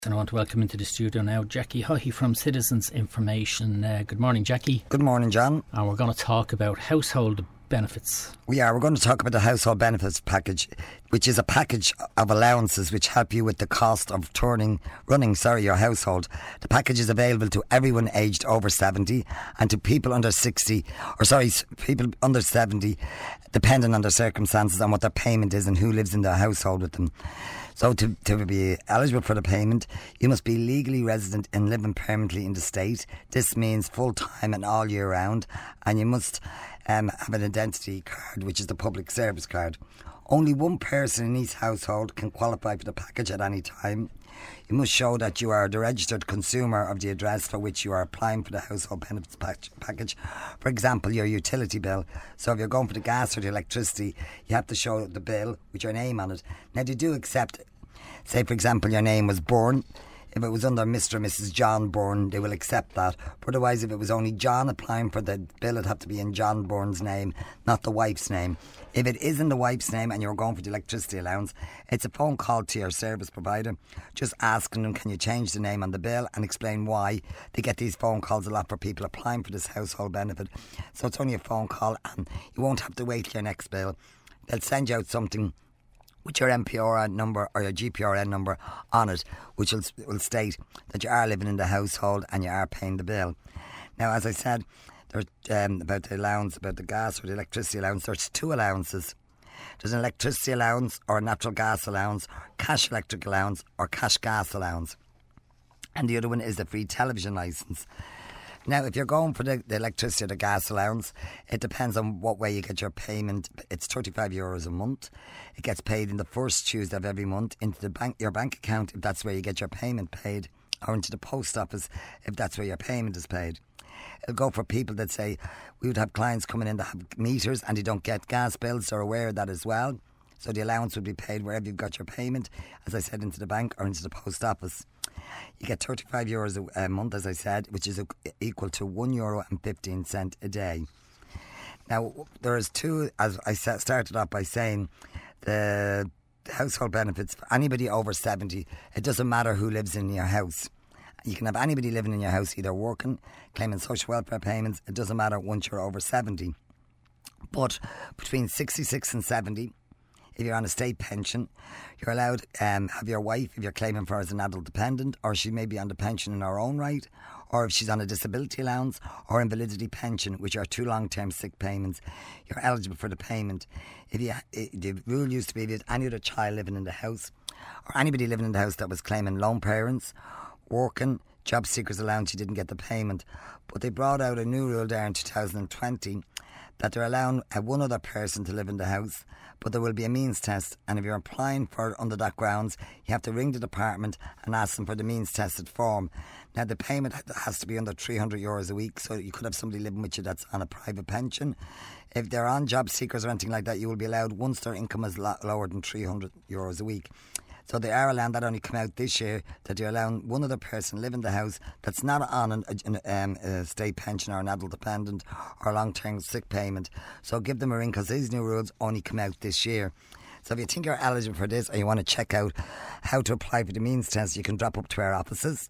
And I want to welcome into the studio now Jackie Haughey from Citizens Information. Good morning, Jackie. Good morning, John. And we're going to talk about household benefits. We're going to talk about the household benefits package, which is a package of allowances which help you with the cost of running your household. The package is available to everyone aged over 70 and to people under 60, people under 70, depending on their circumstances and what their payment is and who lives in their household with them. So to be eligible for the payment, you must be legally resident and living permanently in the state. This means full-time and all year round, and you must have an identity card, which is the public service card. Only one person in each household can qualify for the package at any time. You must show that you are the registered consumer of the address for which you are applying for the household benefits package. For example, your utility bill. So if you're going for the gas or the electricity, you have to show the bill with your name on it. Now, they do accept, say for example, your name was Byrne. If it was under Mr. and Mrs. John Byrne, they will accept that. But otherwise, if it was only John applying for the bill, it'd have to be in John Byrne's name, not the wife's name. If it is in the wife's name and you're going for the electricity allowance, it's a phone call to your service provider, just asking them, can you change the name on the bill, and explain why. They get these phone calls a lot for people applying for this household benefit. So it's only a phone call, and you won't have to wait till your next bill. They'll send you out something with your MPRN number or your GPRN number on it, which will state that you are living in the household and you are paying the bill. Now, as I said, there's about the allowance, about the gas or the electricity allowance, there's two allowances. There's an electricity allowance or a natural gas allowance, cash electric allowance or cash gas allowance. And the other one is the free television licence. Now, if you're going for the electricity or the gas allowance, it depends on what way you get your payment. It's €35 a month. It gets paid in the first Tuesday of every month into your bank account if that's where you get your payment paid, or into the post office if that's where your payment is paid. It'll go for people that say, we would have clients coming in that have meters and they don't get gas bills, so are aware of that as well. So the allowance would be paid wherever you've got your payment, as I said, into the bank or into the post office. You get €35 a month, as I said, which is equal to €1.15 a day. Now, there is two, as I started off by saying, the household benefits for anybody over 70, it doesn't matter who lives in your house. You can have anybody living in your house, either working, claiming social welfare payments, it doesn't matter once you're over 70. But between 66 and 70, if you're on a state pension, you're allowed have your wife, if you're claiming for her as an adult dependent, or she may be on the pension in her own right, or if she's on a disability allowance or invalidity pension, which are two long-term sick payments, you're eligible for the payment. The rule used to be if you had any other child living in the house, or anybody living in the house that was claiming lone parents, working, job seekers allowance, you didn't get the payment. But they brought out a new rule there in 2020 that they're allowing one other person to live in the house, but there will be a means test, and if you're applying for it under that grounds, you have to ring the department and ask them for the means tested form. Now, the payment has to be under €300 a week, so you could have somebody living with you that's on a private pension. If they're on job seekers or anything like that, you will be allowed once their income is lower than €300 a week. So they are allowing, that only come out this year, that you're allowing one other person live in the house that's not on a state pension or an adult dependent or a long-term sick payment. So give them a ring, because these new rules only come out this year. So if you think you're eligible for this or you want to check out how to apply for the means test, you can drop up to our offices.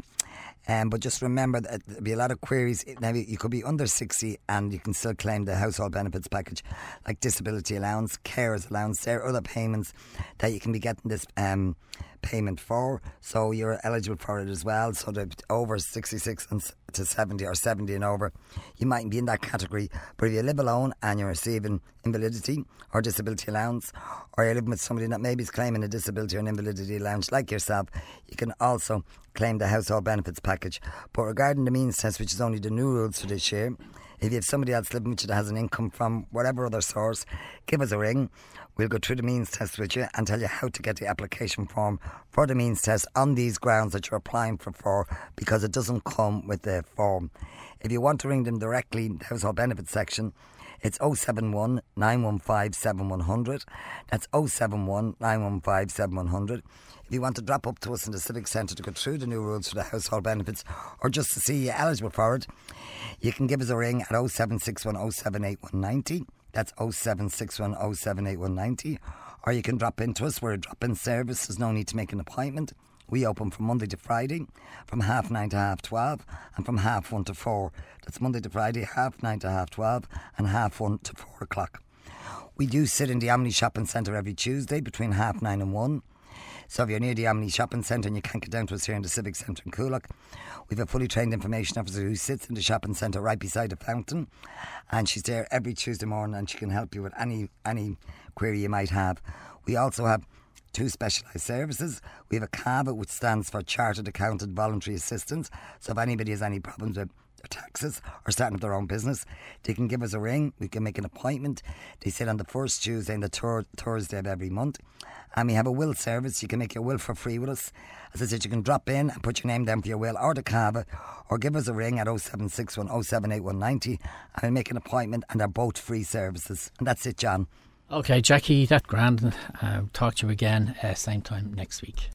But just remember that there'll be a lot of queries. Now, you could be under 60 and you can still claim the household benefits package, like disability allowance, carers allowance. There are other payments that you can be getting this payment for, so you're eligible for it as well. So that over 66 to 70 or 70 and over, you might be in that category. But if you live alone and you're receiving invalidity or disability allowance, or you're living with somebody that maybe is claiming a disability or an invalidity allowance like yourself, you can also claim the household benefits package. But regarding the means test, which is only the new rules for this year, if you have somebody else living with you that has an income from whatever other source, give us a ring. We'll go through the means test with you and tell you how to get the application form for the means test on these grounds that you're applying for, because it doesn't come with the form. If you want to ring them directly, the household benefits section, it's 071 915 7100. That's 071 915 7100. If you want to drop up to us in the Civic Centre to go through the new rules for the household benefits, or just to see you eligible for it, you can give us a ring at 0761 078190. That's 0761 078190. Or you can drop into us. We're a drop-in service. There's no need to make an appointment. We open from Monday to Friday from 9:30 to 12:30 and from 1:30 to 4. That's Monday to Friday, 9:30 to 12:30 and 1:30 to 4 o'clock. We do sit in the Omni Shopping Centre every Tuesday between 9:30 and 1. So if you're near the Omni Shopping Centre and you can't get down to us here in the Civic Centre in Coolock, we have a fully trained information officer who sits in the shopping centre right beside the fountain, and she's there every Tuesday morning and she can help you with any query you might have. We also have 2 specialised services. We have a CAVA, which stands for Chartered Accountant Voluntary Assistance. So if anybody has any problems with their taxes or starting up their own business, they can give us a ring. We can make an appointment. They sit on the first Tuesday and the third Thursday of every month. And we have a will service. You can make your will for free with us. As I said, you can drop in and put your name down for your will or the CAVA, or give us a ring at 0761 0781 90 and we'll make an appointment, and they're both free services. And that's it, John. Okay, Jackie, that's grand. Talk to you again same time next week.